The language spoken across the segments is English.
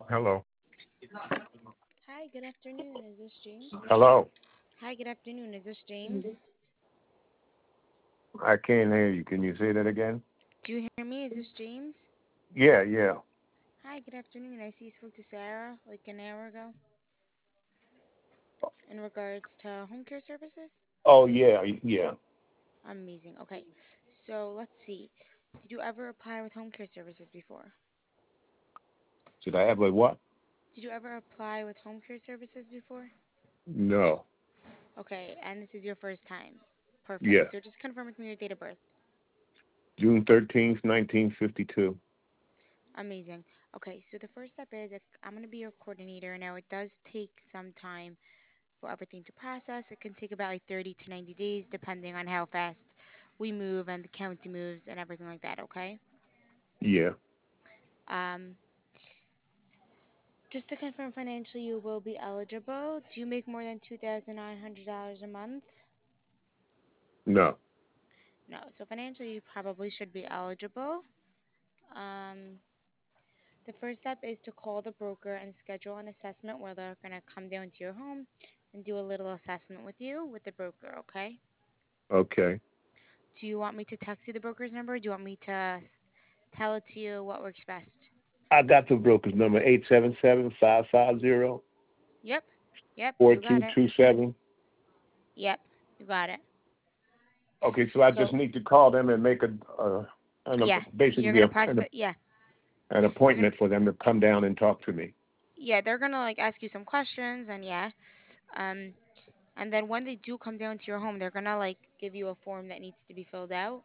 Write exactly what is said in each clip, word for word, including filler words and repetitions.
Hello. Hi, good afternoon. Is this James? Hello. Hi, good afternoon. Is this James? I can't hear you. Can you say that again? Do you hear me? Is this James? Yeah, yeah. Hi, good afternoon. I see you spoke to Sarah like an hour ago in regards to home care services. Oh, yeah, yeah. Amazing. Okay, so let's see. Did you ever apply with home care services before? Should I have a what? Did you ever apply with home care services before? No. Okay, and this is your first time. Perfect. Yeah. So just confirm with me your date of birth. June thirteenth, nineteen fifty-two. Amazing. Okay, so the first step is like, I'm going to be your coordinator. Now, it does take some time for everything to process. It can take about like thirty to ninety days, depending on how fast we move and the county moves and everything like that, okay? Yeah. Um, just to confirm financially, you will be eligible. Do you make more than two thousand nine hundred dollars a month? No. No. So financially, you probably should be eligible. Um, the first step is to call the broker and schedule an assessment where they're going to come down to your home and do a little assessment with you with the broker, okay? Okay. Do you want me to text you the broker's number? Or do you want me to s- tell it to you? What works best? I got the broker's number eight seven seven, five five zero, Yep. Yep. four You got two it. two seven. Yep. You got it. Okay, so I just So, need to call them and make a, uh, an, yeah, you're basically going to a, press an, the, yeah, an you're going appointment to, for them to come down and talk to me. yeah, they're going to like ask you some questions and yeah. Um, and then when they do come down to your home, they're going to like give you a form that needs to be filled out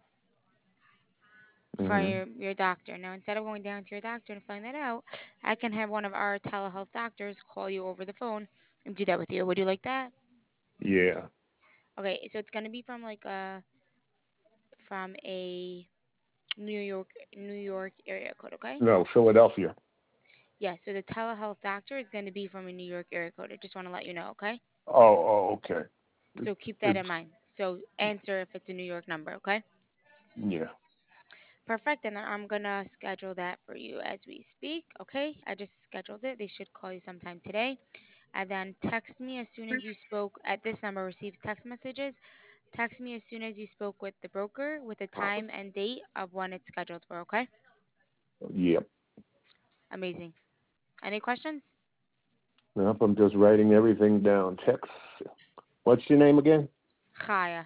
for Hmm. your, your doctor. Now, instead of going down to your doctor and filling that out, I can have one of our telehealth doctors call you over the phone and do that with you. Would you like that? Yeah. Okay, so it's gonna be from like a from a New York New York area code, okay? No, Philadelphia. Yeah, so the telehealth doctor is gonna be from a New York area code. I just want to let you know, okay? Oh, oh, okay. So keep that in It's, mind. So answer if it's a New York number, okay? yeah. Perfect. And then I'm gonna schedule that for you as we speak, okay? I just scheduled it. They should call you sometime today. And then text me as soon as you spoke at this number, receive text messages. Text me as soon as you spoke with the broker with the time and date of when it's scheduled for, okay? Yep. Amazing. Any questions? Nope, I'm just writing everything down. Text. What's your name again? Chaya.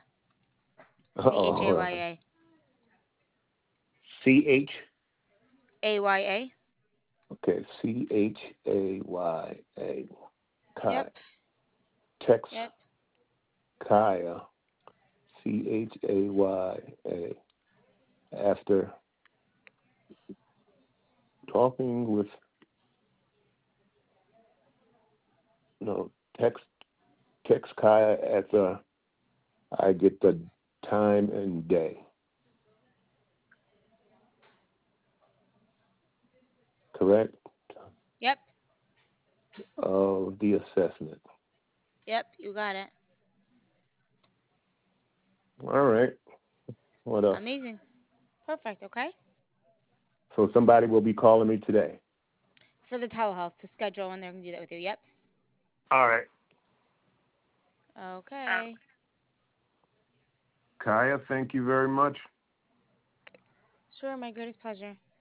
C H A Oh, Y A. C H. A Y A? Okay, C H A Y A. Kai. Yep. Text Yep. Kaya. C H A Y A. After talking with no text text Kaya after I get the time and day. Correct? Yep. Of the assessment. Yep. You got it. All right. What else? Amazing. Perfect. Okay. So somebody will be calling me today. For the telehealth to schedule when they're going to do that with you. Yep. All right. Okay. Kaya, thank you very much. Sure. My greatest pleasure.